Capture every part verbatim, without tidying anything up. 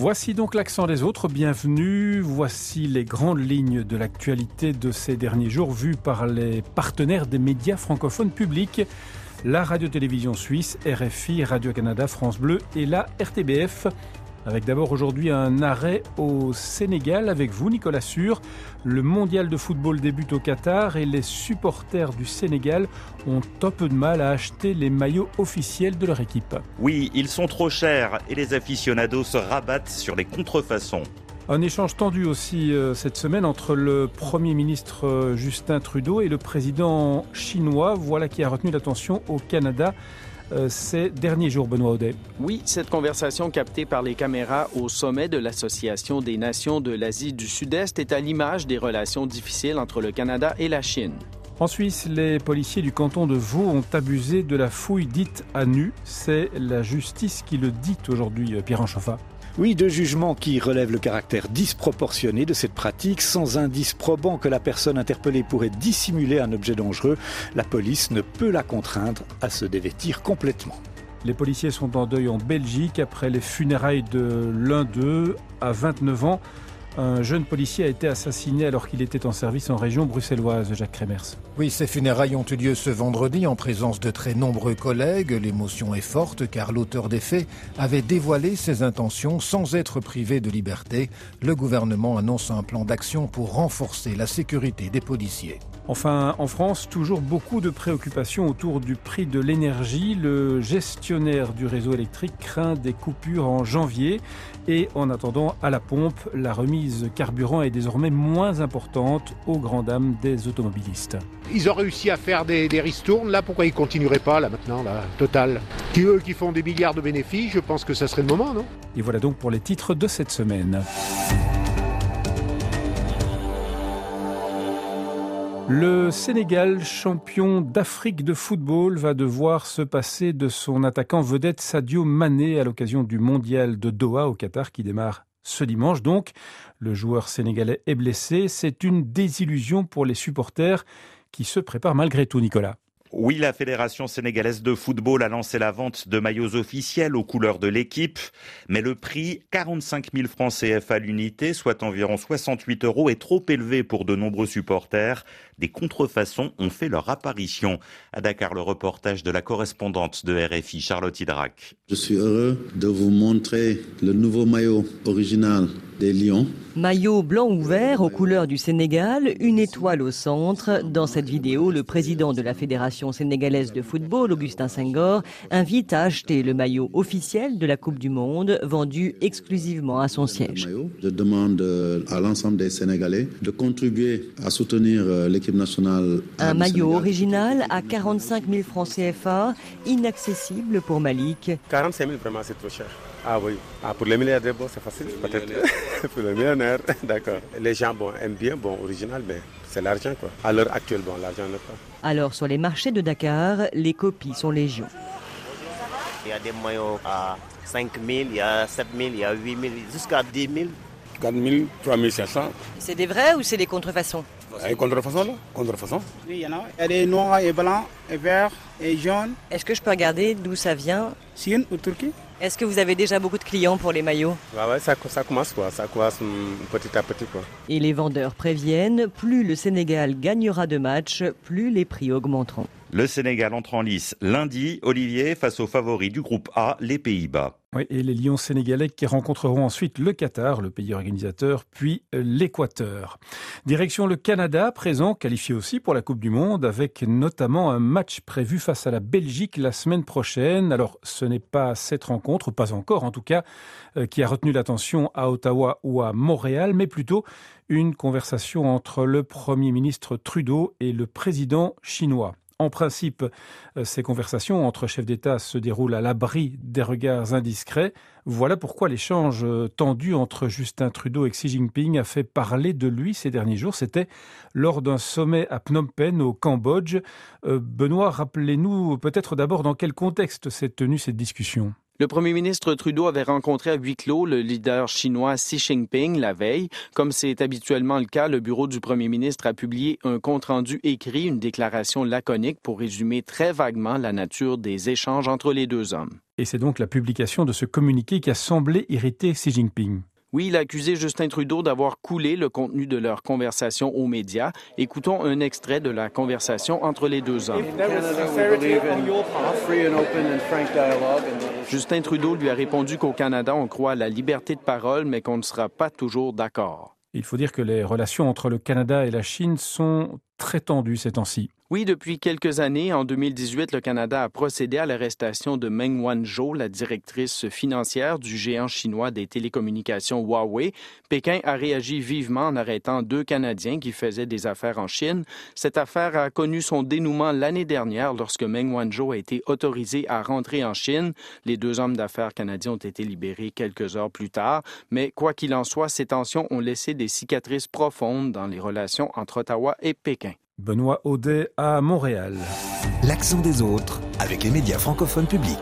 Voici donc l'accent des autres, bienvenue. Voici les grandes lignes de l'actualité de ces derniers jours vues par les partenaires des médias francophones publics. La radio-télévision suisse, R F I, Radio-Canada, France Bleu et la R T B F. Avec d'abord aujourd'hui un arrêt au Sénégal avec vous, Nicolas Sûr. Le mondial de football débute au Qatar et les supporters du Sénégal ont un peu de mal à acheter les maillots officiels de leur équipe. Oui, ils sont trop chers et les aficionados se rabattent sur les contrefaçons. Un échange tendu aussi euh, cette semaine entre le Premier ministre euh, Justin Trudeau et le président chinois. Voilà qui a retenu l'attention au Canada euh, ces derniers jours, Benoît Audet. Oui, cette conversation captée par les caméras au sommet de l'Association des nations de l'Asie du Sud-Est est à l'image des relations difficiles entre le Canada et la Chine. En Suisse, les policiers du canton de Vaud ont abusé de la fouille dite à nu. C'est la justice qui le dit aujourd'hui, Pierre Anchofa. Oui, deux jugements qui relèvent le caractère disproportionné de cette pratique. Sans indice probant que la personne interpellée pourrait dissimuler un objet dangereux, la police ne peut la contraindre à se dévêtir complètement. Les policiers sont en deuil en Belgique après les funérailles de l'un d'eux à vingt-neuf ans. Un jeune policier a été assassiné alors qu'il était en service en région bruxelloise, Jacques Kremers. Oui, ces funérailles ont eu lieu ce vendredi en présence de très nombreux collègues. L'émotion est forte car l'auteur des faits avait dévoilé ses intentions sans être privé de liberté. Le gouvernement annonce un plan d'action pour renforcer la sécurité des policiers. Enfin, en France, toujours beaucoup de préoccupations autour du prix de l'énergie. Le gestionnaire du réseau électrique craint des coupures en janvier. Et en attendant, à la pompe, la remise carburant est désormais moins importante aux grandes dames des automobilistes. Ils ont réussi à faire des, des ristournes, là pourquoi ils ne continueraient pas là maintenant, là, Total qui eux qui font des milliards de bénéfices, je pense que ça serait le moment, non? Et voilà donc pour les titres de cette semaine. Le Sénégal, champion d'Afrique de football, va devoir se passer de son attaquant vedette Sadio Mané à l'occasion du mondial de Doha au Qatar qui démarre ce dimanche. Donc, le joueur sénégalais est blessé. C'est une désillusion pour les supporters qui se préparent malgré tout, Nicolas. Oui, la Fédération sénégalaise de football a lancé la vente de maillots officiels aux couleurs de l'équipe. Mais le prix, quarante-cinq mille francs C F à l'unité, soit environ soixante-huit euros, est trop élevé pour de nombreux supporters. Des contrefaçons ont fait leur apparition. À Dakar, le reportage de la correspondante de R F I, Charlotte Hydrac. Je suis heureux de vous montrer le nouveau maillot original des Lions. Maillot blanc ou vert aux couleurs du Sénégal, une étoile au centre. Dans cette vidéo, le président de la Fédération sénégalaise de football, Augustin Senghor, invite à acheter le maillot officiel de la Coupe du Monde, vendu exclusivement à son siège. Je demande à l'ensemble des Sénégalais de contribuer à soutenir l'équipe nationale. Un maillot original à quarante-cinq mille francs C F A, inaccessible pour Malik. quarante-cinq mille, vraiment, c'est trop cher. Ah oui, ah, pour les milliardaires, bon, c'est facile, peut-être. Pour les millionnaires, d'accord. Les gens bon, aiment bien, bon, original, mais c'est l'argent, quoi. À l'heure actuelle, bon, l'argent n'est pas. Alors, sur les marchés de Dakar, les copies sont légion. Il y a des maillots à cinq mille, il y a sept mille, il y a huit mille, jusqu'à dix mille. quatre mille, trois mille cinq cents. C'est des vrais ou c'est des contrefaçons? Les contrefaçons, là, contrefaçons. Oui, il y en a. Il y a des noirs et blancs, et verts, et jaunes. Est-ce que je peux regarder d'où ça vient? Chine ou Turquie. Est-ce que vous avez déjà beaucoup de clients pour les maillots? Ouais, ouais, ça, ça commence quoi, ça commence petit à petit quoi. Et les vendeurs préviennent, plus le Sénégal gagnera de matchs, plus les prix augmenteront. Le Sénégal entre en lice lundi, Olivier, face aux favoris du groupe A, les Pays-Bas. Oui, et les Lions sénégalais qui rencontreront ensuite le Qatar, le pays organisateur, puis l'Équateur. Direction le Canada, présent, qualifié aussi pour la Coupe du Monde, avec notamment un match prévu face à la Belgique la semaine prochaine. Alors, ce n'est pas cette rencontre, pas encore en tout cas, euh, qui a retenu l'attention à Ottawa ou à Montréal, mais plutôt une conversation entre le Premier ministre Trudeau et le président chinois. En principe, ces conversations entre chefs d'État se déroulent à l'abri des regards indiscrets. Voilà pourquoi l'échange tendu entre Justin Trudeau et Xi Jinping a fait parler de lui ces derniers jours. C'était lors d'un sommet à Phnom Penh, au Cambodge. Euh, Benoît, rappelez-nous peut-être d'abord dans quel contexte s'est tenue cette discussion. Le premier ministre Trudeau avait rencontré à huis clos le leader chinois Xi Jinping la veille. Comme c'est habituellement le cas, le bureau du premier ministre a publié un compte-rendu écrit, une déclaration laconique pour résumer très vaguement la nature des échanges entre les deux hommes. Et c'est donc la publication de ce communiqué qui a semblé irriter Xi Jinping. Oui, il a accusé Justin Trudeau d'avoir coulé le contenu de leur conversation aux médias. Écoutons un extrait de la conversation entre les deux hommes. Justin Trudeau lui a répondu qu'au Canada, on croit à la liberté de parole, mais qu'on ne sera pas toujours d'accord. Il faut dire que les relations entre le Canada et la Chine sont très tendues ces temps-ci. Oui, depuis quelques années, en deux mille dix-huit, le Canada a procédé à l'arrestation de Meng Wanzhou, la directrice financière du géant chinois des télécommunications Huawei. Pékin a réagi vivement en arrêtant deux Canadiens qui faisaient des affaires en Chine. Cette affaire a connu son dénouement l'année dernière lorsque Meng Wanzhou a été autorisé à rentrer en Chine. Les deux hommes d'affaires canadiens ont été libérés quelques heures plus tard. Mais quoi qu'il en soit, ces tensions ont laissé des cicatrices profondes dans les relations entre Ottawa et Pékin. Benoît Audet à Montréal. L'accent des autres avec les médias francophones publics.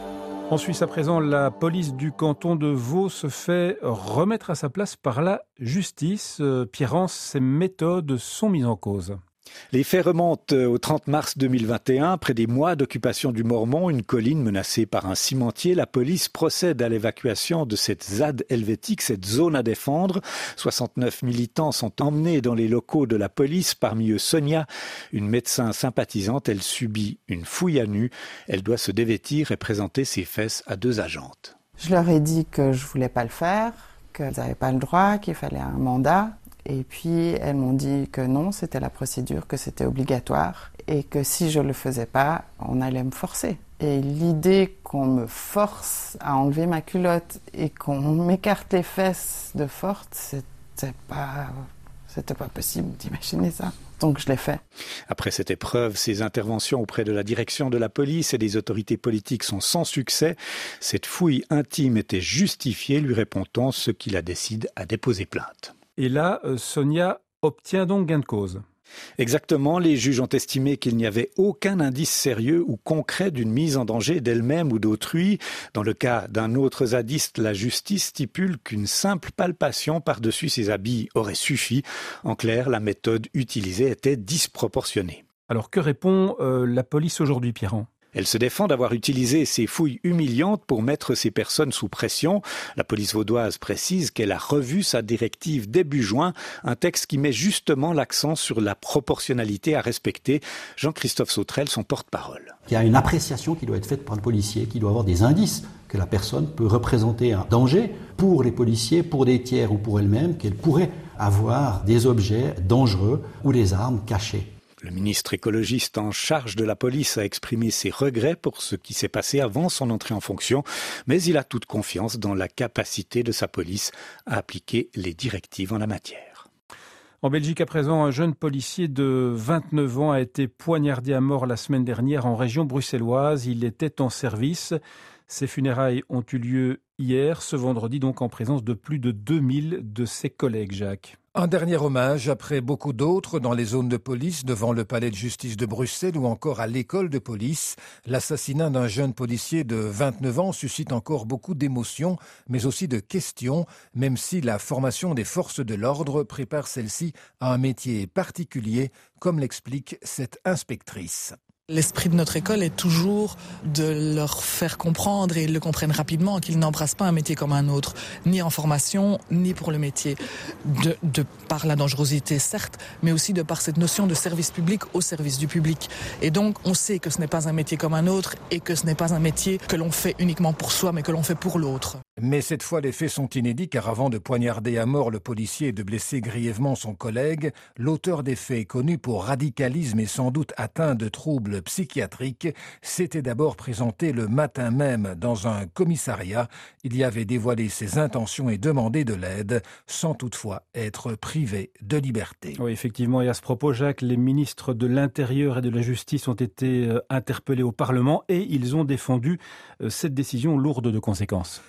En Suisse à présent, la police du canton de Vaud se fait remettre à sa place par la justice. Pierrance, ses méthodes sont mises en cause. Les faits remontent au trente mars deux mille vingt et un. Après des mois d'occupation du Mormont, une colline menacée par un cimentier, la police procède à l'évacuation de cette Z A D helvétique, cette zone à défendre. soixante-neuf militants sont emmenés dans les locaux de la police, parmi eux Sonia, une médecin sympathisante. Elle subit une fouille à nu. Elle doit se dévêtir et présenter ses fesses à deux agentes. Je leur ai dit que je voulais pas le faire, qu'elles n'avaient pas le droit, qu'il fallait un mandat. Et puis, elles m'ont dit que non, c'était la procédure, que c'était obligatoire et que si je le faisais pas, on allait me forcer. Et l'idée qu'on me force à enlever ma culotte et qu'on m'écarte les fesses de force, c'était pas, c'était pas possible d'imaginer ça. Donc je l'ai fait. Après cette épreuve, ses interventions auprès de la direction de la police et des autorités politiques sont sans succès. Cette fouille intime était justifiée, lui répond-on, ce qui la décide à déposer plainte. Et là, Sonia obtient donc gain de cause. Exactement, les juges ont estimé qu'il n'y avait aucun indice sérieux ou concret d'une mise en danger d'elle-même ou d'autrui. Dans le cas d'un autre zadiste, la justice stipule qu'une simple palpation par-dessus ses habits aurait suffi. En clair, la méthode utilisée était disproportionnée. Alors que répond euh, la police aujourd'hui, Pierran ? Elle se défend d'avoir utilisé ces fouilles humiliantes pour mettre ces personnes sous pression. La police vaudoise précise qu'elle a revu sa directive début juin, un texte qui met justement l'accent sur la proportionnalité à respecter. Jean-Christophe Sautrel, son porte-parole. Il y a une appréciation qui doit être faite par le policier, qui doit avoir des indices que la personne peut représenter un danger pour les policiers, pour des tiers ou pour elle-même, qu'elle pourrait avoir des objets dangereux ou des armes cachées. Le ministre écologiste en charge de la police a exprimé ses regrets pour ce qui s'est passé avant son entrée en fonction, mais il a toute confiance dans la capacité de sa police à appliquer les directives en la matière. En Belgique, à présent, un jeune policier de vingt-neuf ans a été poignardé à mort la semaine dernière en région bruxelloise. Il était en service. Ses funérailles ont eu lieu hier, ce vendredi, donc en présence de plus de deux mille de ses collègues, Jacques. Un dernier hommage après beaucoup d'autres dans les zones de police, devant le palais de justice de Bruxelles ou encore à l'école de police. L'assassinat d'un jeune policier de vingt-neuf ans suscite encore beaucoup d'émotions, mais aussi de questions, même si la formation des forces de l'ordre prépare celle-ci à un métier particulier, comme l'explique cette inspectrice. L'esprit de notre école est toujours de leur faire comprendre, et ils le comprennent rapidement, qu'ils n'embrassent pas un métier comme un autre, ni en formation, ni pour le métier. De, de par la dangerosité, certes, mais aussi de par cette notion de service public au service du public. Et donc, on sait que ce n'est pas un métier comme un autre et que ce n'est pas un métier que l'on fait uniquement pour soi, mais que l'on fait pour l'autre. Mais cette fois, les faits sont inédits, car avant de poignarder à mort le policier et de blesser grièvement son collègue, l'auteur des faits, connu pour radicalisme et sans doute atteint de troubles psychiatriques, s'était d'abord présenté le matin même dans un commissariat. Il y avait dévoilé ses intentions et demandé de l'aide, sans toutefois être privé de liberté. Oui, effectivement, et à ce propos, Jacques, les ministres de l'Intérieur et de la Justice ont été interpellés au Parlement et ils ont défendu cette décision lourde de conséquences. Oui, mais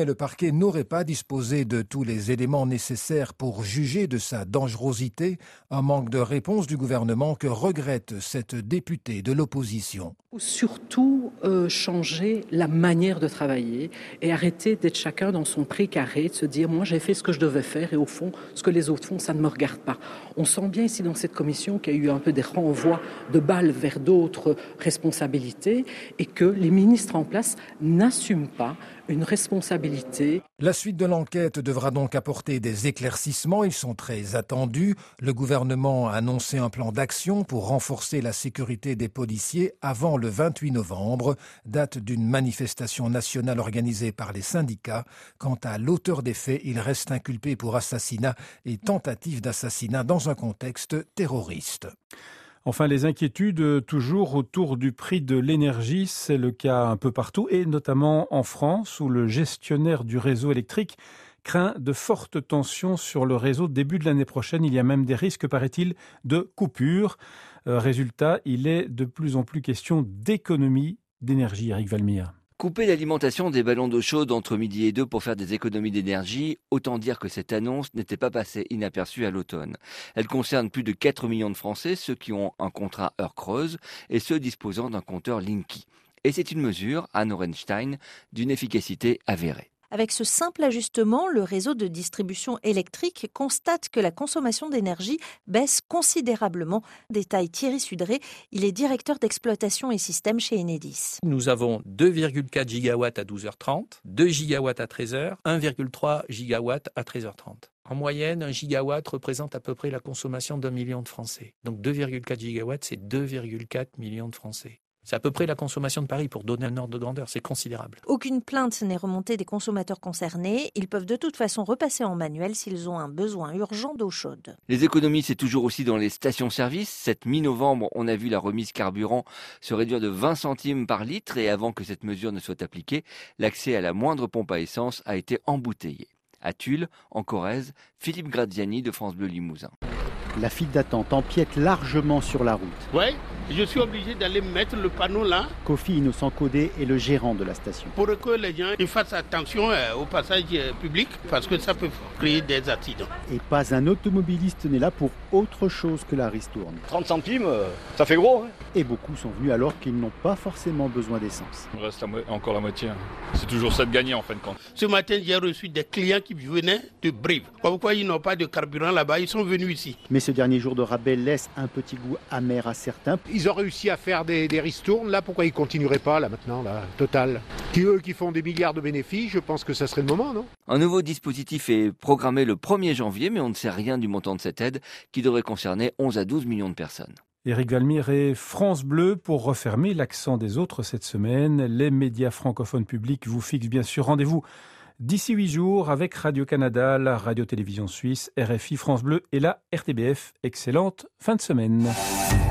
le parquet n'aurait pas disposé de tous les éléments nécessaires pour juger de sa dangerosité, un manque de réponse du gouvernement que regrette cette députée de l'opposition. Surtout euh, changer la manière de travailler et arrêter d'être chacun dans son précaré, de se dire moi j'ai fait ce que je devais faire et au fond ce que les autres font ça ne me regarde pas. On sent bien ici dans cette commission qu'il y a eu un peu des renvois de balles vers d'autres responsabilités et que les ministres en place n'assument pas une responsabilité. La suite de l'enquête devra donc apporter des éclaircissements, ils sont très attendus. Le gouvernement a annoncé un plan d'action pour renforcer la sécurité des policiers avant le vingt-huit novembre, date d'une manifestation nationale organisée par les syndicats. Quant à l'auteur des faits, il reste inculpé pour assassinat et tentative d'assassinat dans un contexte terroriste. Enfin, les inquiétudes toujours autour du prix de l'énergie, c'est le cas un peu partout et notamment en France où le gestionnaire du réseau électrique craint de fortes tensions sur le réseau début de l'année prochaine. Il y a même des risques, paraît-il, de coupures. Euh, résultat, il est de plus en plus question d'économie d'énergie. Eric Valmire. Couper l'alimentation des ballons d'eau chaude entre midi et deux pour faire des économies d'énergie, autant dire que cette annonce n'était pas passée inaperçue à l'automne. Elle concerne plus de quatre millions de Français, ceux qui ont un contrat heure creuse et ceux disposant d'un compteur Linky. Et c'est une mesure, Anne Orenstein, d'une efficacité avérée. Avec ce simple ajustement, le réseau de distribution électrique constate que la consommation d'énergie baisse considérablement. Détaille Thierry Sudré, il est directeur d'exploitation et système chez Enedis. Nous avons deux virgule quatre gigawatts à douze heures trente, deux gigawatts à treize heures, un virgule trois gigawatts à treize heures trente. En moyenne, un gigawatt représente à peu près la consommation d'un million de Français. Donc deux virgule quatre gigawatts, c'est deux virgule quatre millions de Français. C'est à peu près la consommation de Paris, pour donner un ordre de grandeur, c'est considérable. Aucune plainte n'est remontée des consommateurs concernés. Ils peuvent de toute façon repasser en manuel s'ils ont un besoin urgent d'eau chaude. Les économies, c'est toujours aussi dans les stations-service. Cette mi-novembre, on a vu la remise carburant se réduire de vingt centimes par litre et avant que cette mesure ne soit appliquée, l'accès à la moindre pompe à essence a été embouteillé. À Tulle, en Corrèze, Philippe Graziani de France Bleu Limousin. La file d'attente empiète largement sur la route. Ouais, je suis obligé d'aller mettre le panneau là. Kofi Innocent Codé est le gérant de la station. Pour que les gens ils fassent attention au passage public parce que ça peut créer des accidents. Et pas un automobiliste n'est là pour autre chose que la ristourne. trente centimes, ça fait gros. Hein. Et beaucoup sont venus alors qu'ils n'ont pas forcément besoin d'essence. Il me reste encore la moitié. C'est toujours ça de gagner en fin de compte. Ce matin, j'ai reçu des clients qui venaient de Brive. Comme quoi ils n'ont pas de carburant là-bas, ils sont venus ici. Mais ce dernier jour de rabais laisse un petit goût amer à certains. Ils ont réussi à faire des, des ristournes, là pourquoi ils continueraient pas là maintenant, là, Total. Qui eux qui font des milliards de bénéfices, je pense que ça serait le moment, non? Un nouveau dispositif est programmé le premier janvier, mais on ne sait rien du montant de cette aide qui devrait concerner onze à douze millions de personnes. Éric Valmire et France Bleu pour refermer l'accent des autres cette semaine. Les médias francophones publics vous fixent bien sûr rendez-vous d'ici huit jours avec Radio-Canada, la radio-télévision suisse, R F I, France Bleu et la R T B F. Excellente fin de semaine.